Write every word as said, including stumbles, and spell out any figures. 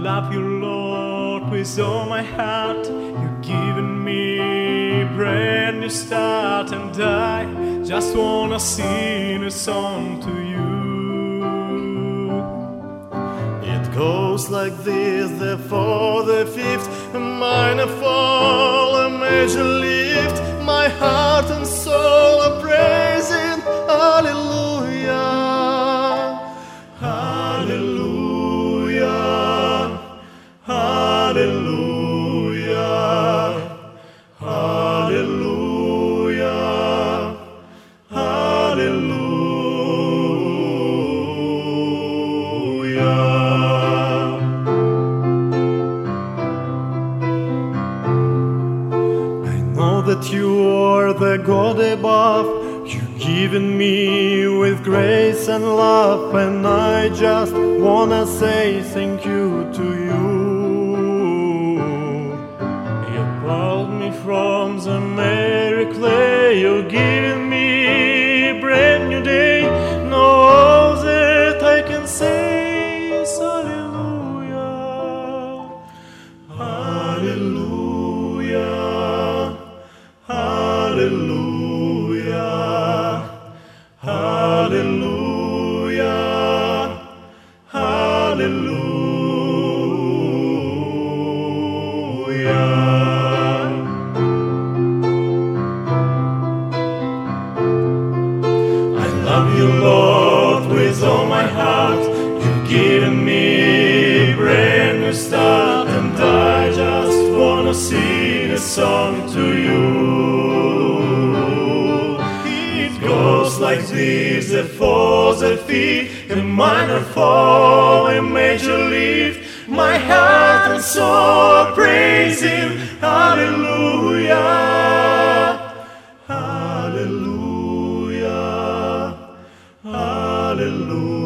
love you, Lord, with all my heart. You've given me a brand new start, and I just wanna sing a song to you. It goes like this: the fourth, the fifth, a minor fall, a major lift. My heart and soul are praising, hallelujah, hallelujah, hallelujah, hallelujah, hallelujah. That you are the God above, you've given me with grace and love, and I just wanna say thank you to you. You pulled me from the merry clay, you've given me a brand new day. Now all that I can say is hallelujah, hallelujah, hallelujah, hallelujah, hallelujah. I love you, Lord, with all my heart. You've given me a brand new start, and I just wanna sing a song to you. Goes like this: the fourth, the fifth, a minor fall, a major lift. My heart and soul are praising, hallelujah, hallelujah, hallelujah.